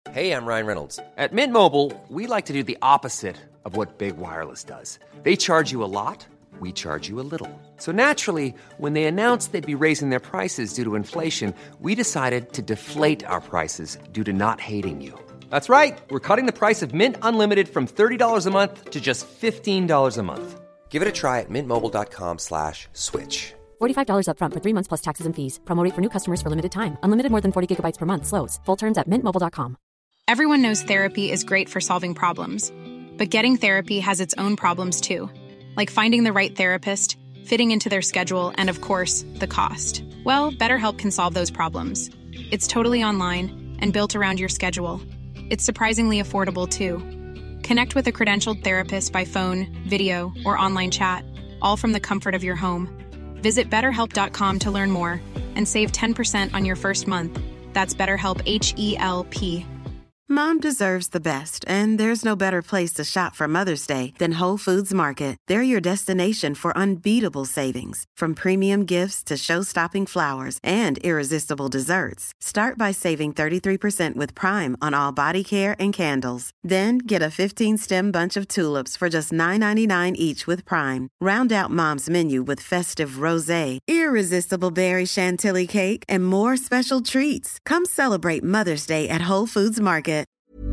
Hey, I'm Ryan Reynolds. At Mint Mobile, we like to do the opposite of what Big Wireless does. They charge you a lot, we charge you a little. So naturally, when they announced they'd be raising their prices due to inflation, we decided to deflate our prices due to not hating you. That's right. We're cutting the price of Mint Unlimited from $30 a month to just $15 a month. Give it a try at mintmobile.com/switch. $45 up front for 3 months plus taxes and fees. Promo rate for new customers for limited time. Unlimited more than 40 gigabytes per month. Slows full terms at mintmobile.com. Everyone knows therapy is great for solving problems, but getting therapy has its own problems too, like finding the right therapist, fitting into their schedule, and of course, the cost. Well, BetterHelp can solve those problems. It's totally online and built around your schedule. It's surprisingly affordable too. Connect with a credentialed therapist by phone, video, or online chat, all from the comfort of your home. Visit BetterHelp.com to learn more and save 10% on your first month. That's BetterHelp, H-E-L-P. Mom deserves the best, and there's no better place to shop for Mother's Day than Whole Foods Market. They're your destination for unbeatable savings, from premium gifts to show-stopping flowers and irresistible desserts. Start by saving 33% with Prime on all body care and candles. Then get a 15-stem bunch of tulips for just $9.99 each with Prime. Round out Mom's menu with festive rosé, irresistible berry chantilly cake, and more special treats. Come celebrate Mother's Day at Whole Foods Market.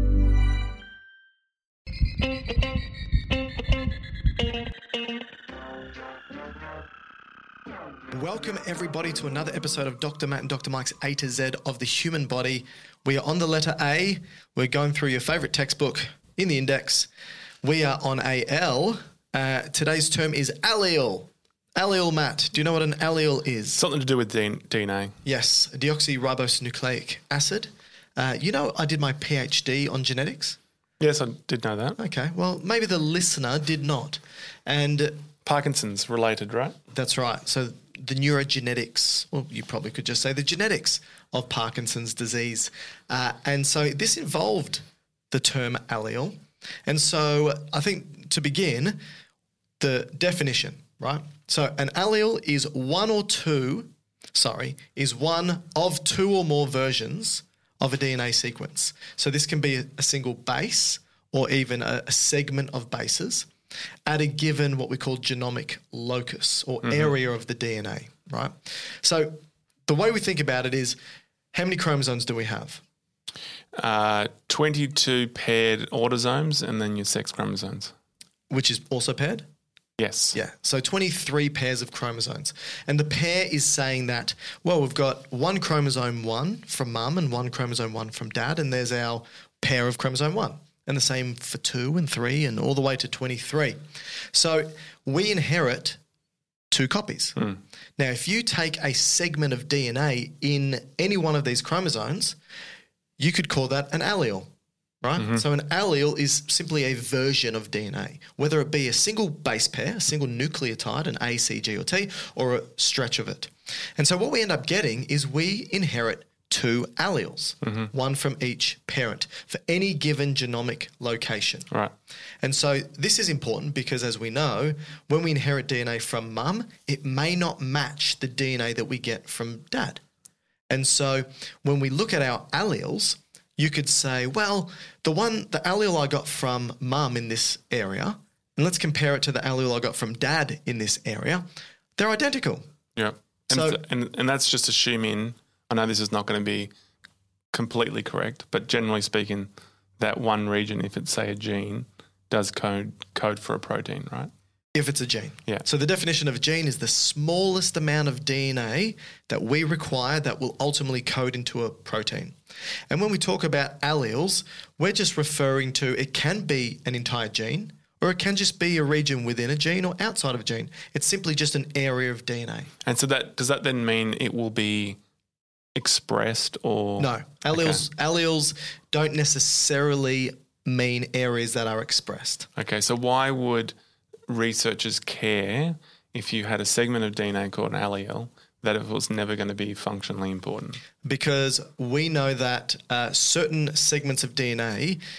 Welcome everybody to another episode of Dr. Matt and Dr. Mike's A to Z of the human body. We are on the letter A. We're going through your favorite textbook in the index. We are on AL. Today's term is allele. Allele, Matt. Do you know what an allele is? Something to do with DNA. Yes, deoxyribonucleic acid. You know, I did my PhD on genetics. Yes, I did know that. Okay, well, maybe the listener did not. And Parkinson's related, right? that's right. So the neurogenetics, well, you probably could just say the genetics of Parkinson's disease. And so this involved the term allele. And so I think to begin, the definition, right? So an allele is one of two or more versions of a DNA sequence. So this can be a single base or even a segment of bases at a given what we call genomic locus or area of the DNA, right? So the way we think about it is, how many chromosomes do we have? 22 paired autosomes and then your sex chromosomes. Which is also paired? Yes. Yeah, so 23 pairs of chromosomes. And the pair is saying that, well, we've got one chromosome 1 from mum and one chromosome 1 from dad, and there's our pair of chromosome 1. And the same for 2 and 3 and all the way to 23. So we inherit 2 copies. Now, if you take a segment of DNA in any one of these chromosomes, you could call that an allele. Right? So an allele is simply a version of DNA, whether it be a single base pair, a single nucleotide, an A, C, G, or T, or a stretch of it. And so what we end up getting is we inherit 2 alleles, one from each parent for any given genomic location. Right. And so this is important because, as we know, when we inherit DNA from mum, it may not match the DNA that we get from dad. And so when we look at our alleles, you could say, well, the allele I got from mum in this area, and let's compare it to the allele I got from dad in this area, they're identical. Yeah. And that's just assuming, I know this is not going to be completely correct, but generally speaking, that one region, if it's, say, a gene, does code for a protein, right? If it's a gene. Yeah. So the definition of a gene is the smallest amount of DNA that we require that will ultimately code into a protein. And when we talk about alleles, we're just referring to, it can be an entire gene, or it can just be a region within a gene or outside of a gene. It's simply just an area of DNA. And so does that then mean it will be expressed or? No. Alleles don't necessarily mean areas that are expressed. Okay, so why would researchers care if you had a segment of DNA called an allele that it was never going to be functionally important? Because we know that certain segments of DNA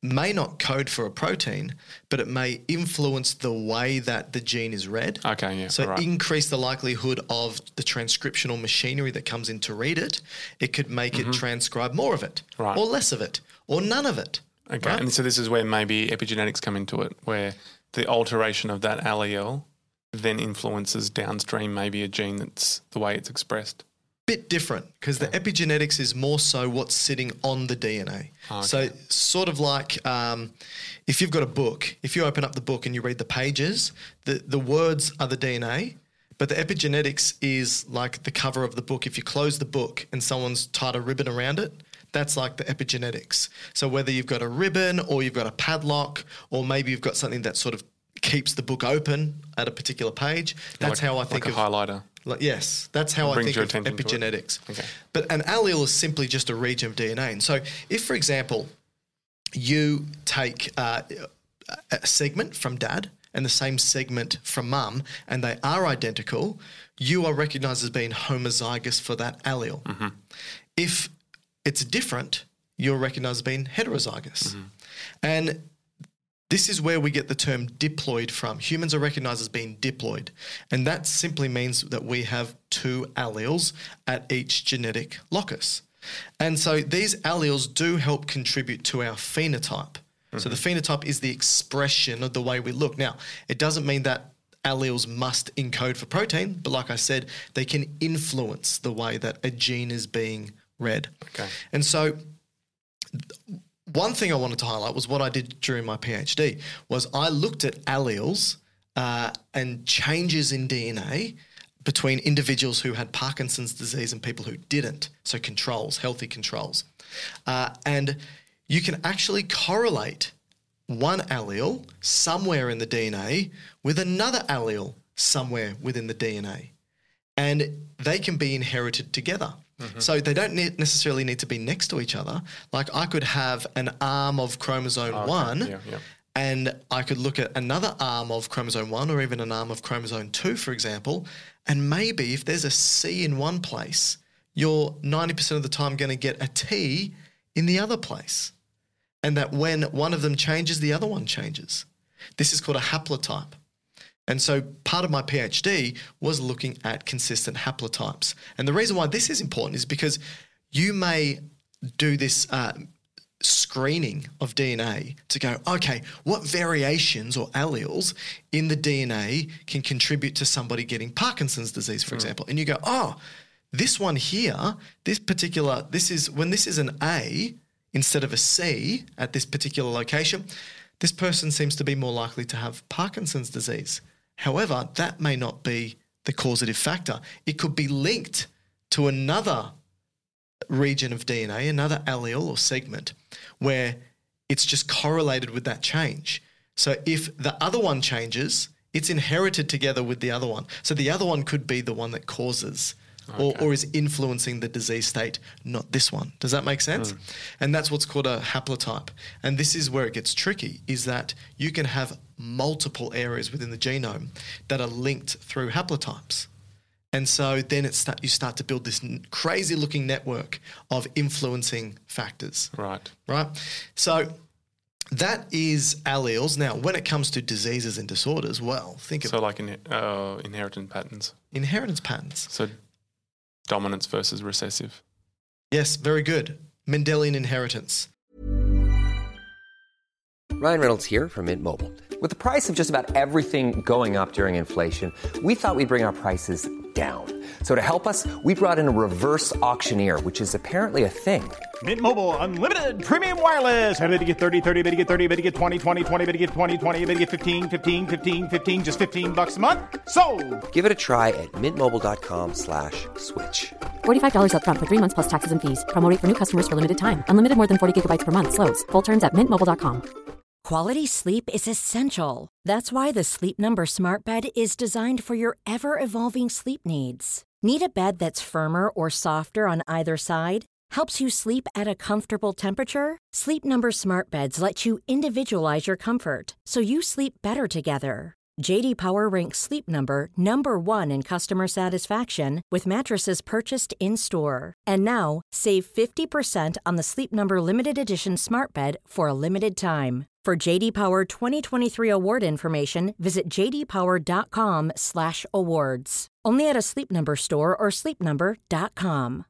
may not code for a protein, but it may influence the way that the gene is read. Okay, yeah. So right. increase the likelihood of the transcriptional machinery that comes in to read it. It could make it transcribe more of it, Right. or less of it, or none of it. Okay, right? and so this is where maybe epigenetics come into it, where the alteration of that allele then influences downstream maybe a gene that's the way it's expressed. Bit different, because the epigenetics is more so what's sitting on the DNA. Oh, okay. So sort of like if you've got a book, if you open up the book and you read the pages, the words are the DNA, but the epigenetics is like the cover of the book. If you close the book and someone's tied a ribbon around it, that's like the epigenetics. So whether you've got a ribbon or you've got a padlock, or maybe you've got something that sort of keeps the book open at a particular page, that's how I think like of a highlighter. Yes, that's how I Brings think your of attention to it. epigenetics. Okay. But an allele is simply just a region of DNA. And so if, for example, you take a segment from dad and the same segment from mum, and they are identical, you are recognised as being homozygous for that allele. Mm-hmm. If it's different, you're recognised as being heterozygous. Mm-hmm. And this is where we get the term diploid from. Humans are recognised as being diploid, and that simply means that we have two alleles at each genetic locus. And so these alleles do help contribute to our phenotype. So the phenotype is the expression of the way we look. Now, it doesn't mean that alleles must encode for protein, but like I said, they can influence the way that a gene is being read. Okay. And so one thing I wanted to highlight was what I did during my PhD was I looked at alleles and changes in DNA between individuals who had Parkinson's disease and people who didn't, so controls, healthy controls. And you can actually correlate one allele somewhere in the DNA with another allele somewhere within the DNA. And they can be inherited together. So they don't necessarily need to be next to each other. Like I could have an arm of chromosome 1 and I could look at another arm of chromosome 1 or even an arm of chromosome 2, for example, and maybe if there's a C in one place, you're 90% of the time going to get a T in the other place. And that when one of them changes, the other one changes. This is called a haplotype. And so part of my PhD was looking at consistent haplotypes. And the reason why this is important is because you may do this screening of DNA to go, okay, what variations or alleles in the DNA can contribute to somebody getting Parkinson's disease, for example. And you go, oh, this one here, when this is an A instead of a C at this particular location, this person seems to be more likely to have Parkinson's disease. However, that may not be the causative factor. It could be linked to another region of DNA, another allele or segment, where it's just correlated with that change. So if the other one changes, it's inherited together with the other one. So the other one could be the one that causes or is influencing the disease state, not this one. Does that make sense? And that's what's called a haplotype. And this is where it gets tricky, is that you can have multiple areas within the genome that are linked through haplotypes. And so then you start to build this crazy looking network of influencing factors. Right. So that is alleles. Now, when it comes to diseases and disorders, well, think of So like inheritance patterns. inheritance patterns. So dominance versus recessive. Yes, very good. Mendelian inheritance. Ryan Reynolds here from Mint Mobile. With the price of just about everything going up during inflation, we thought we'd bring our prices down. So to help us, we brought in a reverse auctioneer, which is apparently a thing. Mint Mobile Unlimited Premium Wireless. How to get 30, 30, bit to get 30, bit to get 20, 20, 20, bit to get 20, 20, bit to get 15, 15, 15, 15, just $15 a month? Sold! Give it a try at mintmobile.com/switch. $45 up front for 3 months plus taxes and fees. Promo rate for new customers for limited time. Unlimited more than 40 gigabytes per month. Slows full terms at mintmobile.com. Quality sleep is essential. That's why the Sleep Number Smart Bed is designed for your ever-evolving sleep needs. Need a bed that's firmer or softer on either side? Helps you sleep at a comfortable temperature? Sleep Number Smart Beds let you individualize your comfort so you sleep better together. JD Power ranks Sleep Number number 1 in customer satisfaction with mattresses purchased in-store. And now, save 50% on the Sleep Number Limited Edition Smart Bed for a limited time. For JD Power 2023 award information, visit jdpower.com/awards. Only at a Sleep Number store or sleepnumber.com.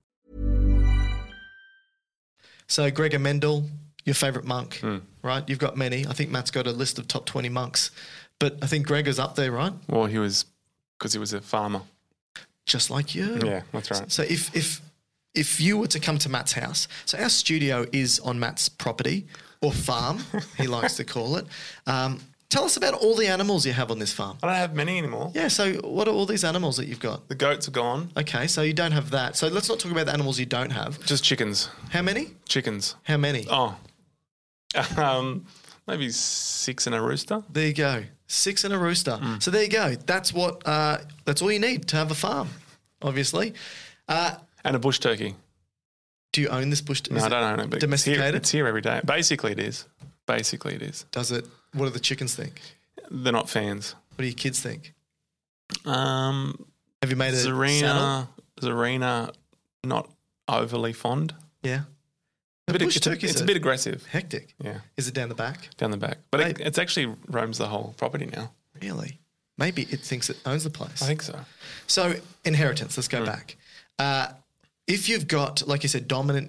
So Gregor Mendel, your favourite monk, right? You've got many. I think Matt's got a list of top 20 monks. But I think Gregor's up there, right? Well, because he was a farmer. Just like you. Yeah, that's right. So if you were to come to Matt's house, so our studio is on Matt's property or farm, he likes to call it. Tell us about all the animals you have on this farm. I don't have many anymore. Yeah, so what are all these animals that you've got? The goats are gone. Okay, so you don't have that. So let's not talk about the animals you don't have. Just chickens. How many? Chickens. How many? Oh, maybe 6 and a rooster. There you go. 6 and a rooster. So there you go. That's what. That's all you need to have a farm, obviously. And a bush turkey. Do you own this bush? No, I don't own it. But domesticated? It's here every day. Basically, it is. Does it? What do the chickens think? They're not fans. What do your kids think? Have you made a saddle? Zarina, not overly fond. Yeah. It's a bit aggressive. Hectic. Yeah. Is it down the back? Down the back. But it's actually roams the whole property now. Really? Maybe it thinks it owns the place. I think so. So inheritance, let's go back. If you've got, like you said, dominant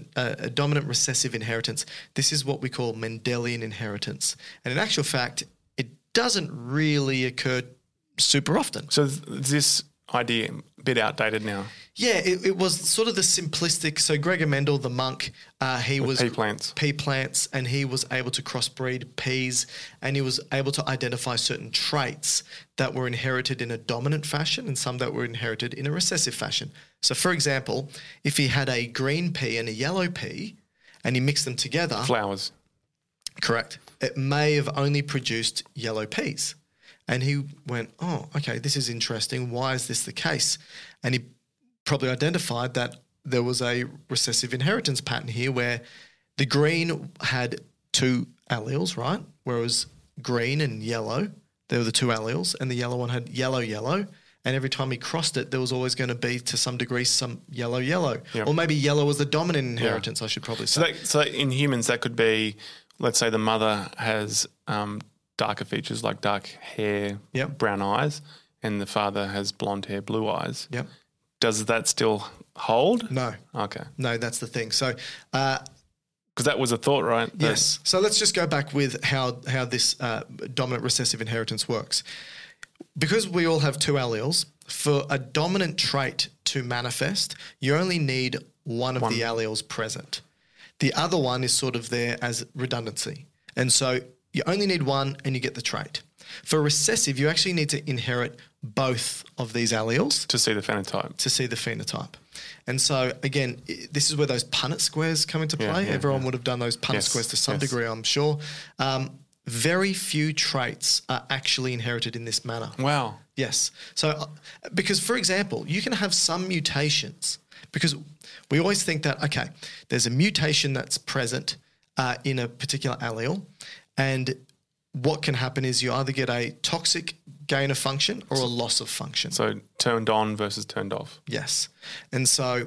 recessive inheritance, this is what we call Mendelian inheritance. And in actual fact, it doesn't really occur super often. So this idea a bit outdated now. Yeah, it was sort of the simplistic. So Gregor Mendel, the monk, he was pea plants, and he was able to crossbreed peas, and he was able to identify certain traits that were inherited in a dominant fashion and some that were inherited in a recessive fashion. So, for example, if he had a green pea and a yellow pea, and he mixed them together, flowers. Correct. It may have only produced yellow peas. And he went, oh, okay, this is interesting. Why is this the case? And he probably identified that there was a recessive inheritance pattern here where the green had 2 alleles, right? Whereas green and yellow, they were the 2 alleles, and the yellow one had yellow. And every time he crossed it, there was always going to be, to some degree, some yellow. Yep. Or maybe yellow was the dominant inheritance, I should probably say. So in humans, that could be, let's say the mother has darker features like dark hair, brown eyes, and the father has blonde hair, blue eyes. Yep. Does that still hold? No. Okay. No, that's the thing. So, because that was a thought, right? Yes. So let's just go back with how this dominant recessive inheritance works. Because we all have 2 alleles, for a dominant trait to manifest, you only need one of the alleles present. The other one is sort of there as redundancy. And so you only need one and you get the trait. For recessive, you actually need to inherit both of these alleles to see the phenotype. And so, again, this is where those Punnett squares come into play. Everyone would have done those Punnett squares to some degree, I'm sure. Very few traits are actually inherited in this manner. Wow. Yes. So, because, for example, you can have some mutations, because we always think that, okay, there's a mutation that's present in a particular allele, and what can happen is you either get a toxic gain of function or a loss of function. So turned on versus turned off. Yes. And so,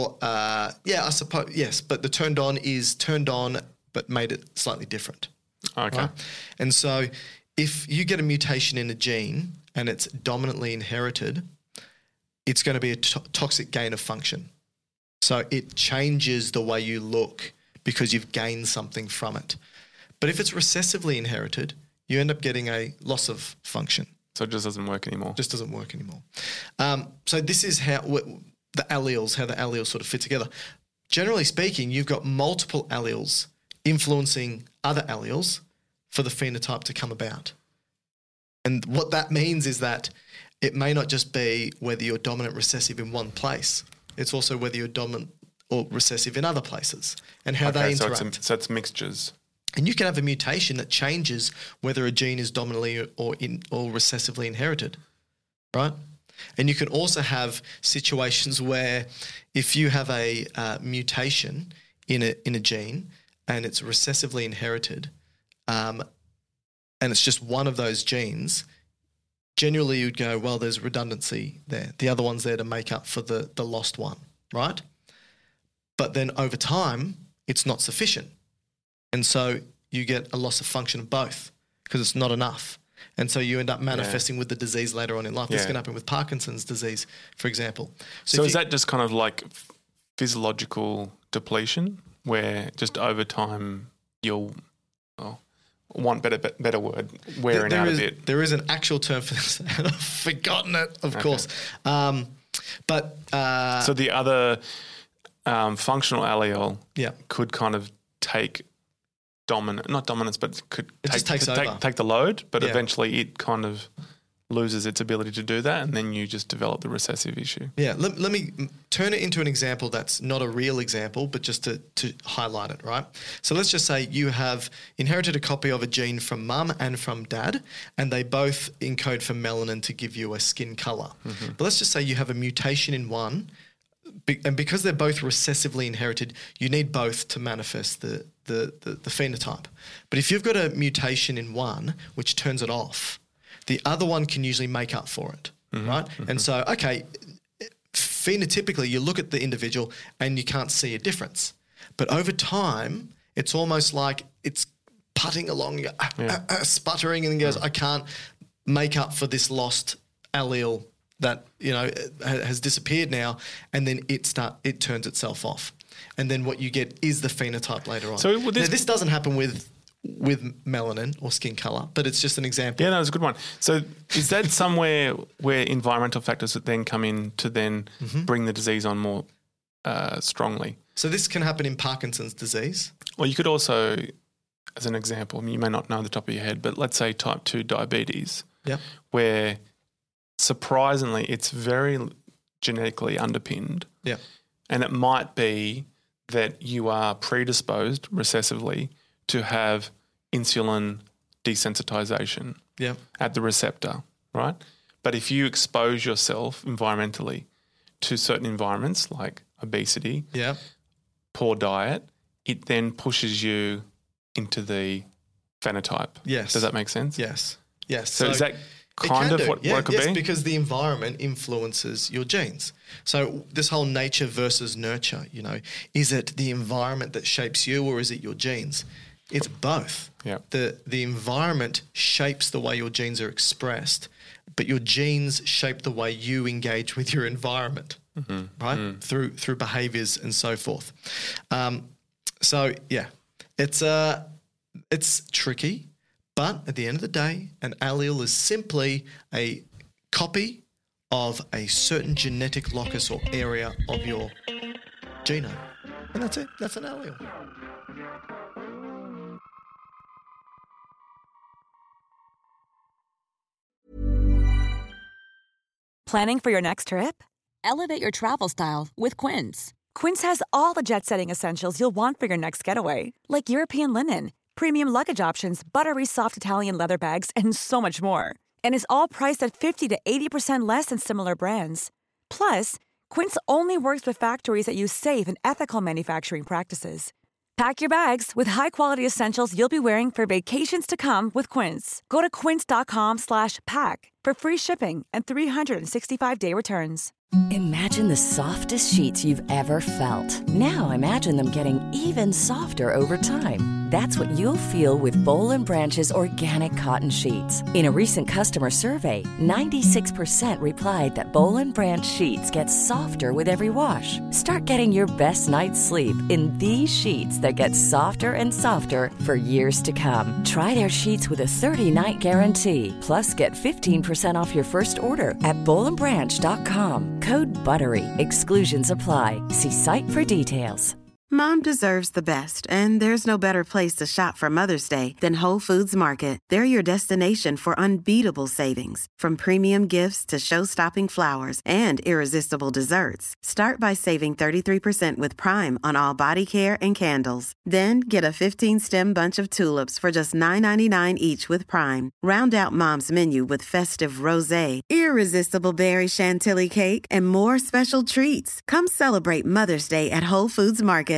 I suppose, yes, but the turned on is turned on but made it slightly different. Okay. Right? And so if you get a mutation in a gene and it's dominantly inherited, it's going to be a toxic gain of function. So it changes the way you look because you've gained something from it. But if it's recessively inherited, you end up getting a loss of function. So it just doesn't work anymore. So this is how the alleles sort of fit together. Generally speaking, you've got multiple alleles influencing other alleles for the phenotype to come about. And what that means is that it may not just be whether you're dominant recessive in one place. It's also whether you're dominant or recessive in other places and how they interact. So it's mixtures. And you can have a mutation that changes whether a gene is dominantly or recessively inherited, right? And you can also have situations where if you have a mutation in a gene and it's recessively inherited, and it's just one of those genes, generally you'd go, well, there's redundancy there. The other one's there to make up for the lost one, right? But then over time, it's not sufficient. And so you get a loss of function of both because it's not enough. And so you end up manifesting with the disease later on in life. This can happen with Parkinson's disease, for example. So is that just kind of like physiological depletion where just over time you'll, want better word, wearing out a bit? There is an actual term for this. I've forgotten it, of course. So the other functional allele could kind of take not dominance, but could take the load, but eventually it kind of loses its ability to do that, and then you just develop the recessive issue. Yeah, let me turn it into an example that's not a real example, but just to highlight it, right? So let's just say you have inherited a copy of a gene from mum and from dad, and they both encode for melanin to give you a skin colour. Mm-hmm. But let's just say you have a mutation in one, and because they're both recessively inherited, you need both to manifest the phenotype. But if you've got a mutation in one which turns it off, the other one can usually make up for it, right? Mm-hmm. And so, phenotypically, you look at the individual and you can't see a difference. But over time, it's almost like it's putting along, sputtering, and then goes, I can't make up for this lost allele that, has disappeared now, and then it turns itself off. And then what you get is the phenotype later on. So this doesn't happen with melanin or skin colour, but it's just an example. Yeah, that was a good one. So is that somewhere where environmental factors would then come in to then bring the disease on more strongly? So this can happen in Parkinson's disease. Well, you could also, as an example, you may not know the top of your head, but let's say type 2 diabetes, where surprisingly it's very genetically underpinned. Yeah. And it might be that you are predisposed recessively to have insulin desensitization at the receptor, right? But if you expose yourself environmentally to certain environments like obesity, poor diet, it then pushes you into the phenotype. Yes. Does that make sense? Yes. So is that kind of what it could be? Yes, because the environment influences your genes. So this whole nature versus nurture, is it the environment that shapes you or is it your genes? It's both. Yeah. The environment shapes the way your genes are expressed, but your genes shape the way you engage with your environment, right? Through behaviours and so forth. It's tricky, but at the end of the day, an allele is simply a copy of a certain genetic locus or area of your genome, and that's it. That's an allele. Planning for your next trip? Elevate your travel style with Quince. Quince has all the jet-setting essentials you'll want for your next getaway, like European linen, premium luggage options, buttery soft Italian leather bags, and so much more. And is all priced at 50 to 80% less than similar brands. Plus, Quince only works with factories that use safe and ethical manufacturing practices. Pack your bags with high-quality essentials you'll be wearing for vacations to come with Quince. Go to quince.com/pack for free shipping and 365-day returns. Imagine the softest sheets you've ever felt. Now imagine them getting even softer over time. That's what you'll feel with Boll & Branch's organic cotton sheets. In a recent customer survey, 96% replied that Boll & Branch sheets get softer with every wash. Start getting your best night's sleep in these sheets that get softer and softer for years to come. Try their sheets with a 30-night guarantee. Plus, get 15% off your first order at bollandbranch.com. Code BUTTERY. Exclusions apply. See site for details. Mom deserves the best, and there's no better place to shop for Mother's Day than Whole Foods Market. They're your destination for unbeatable savings, from premium gifts to show-stopping flowers and irresistible desserts. Start by saving 33% with Prime on all body care and candles. Then get a 15-stem bunch of tulips for just $9.99 each with Prime. Round out Mom's menu with festive rosé, irresistible berry chantilly cake, and more special treats. Come celebrate Mother's Day at Whole Foods Market.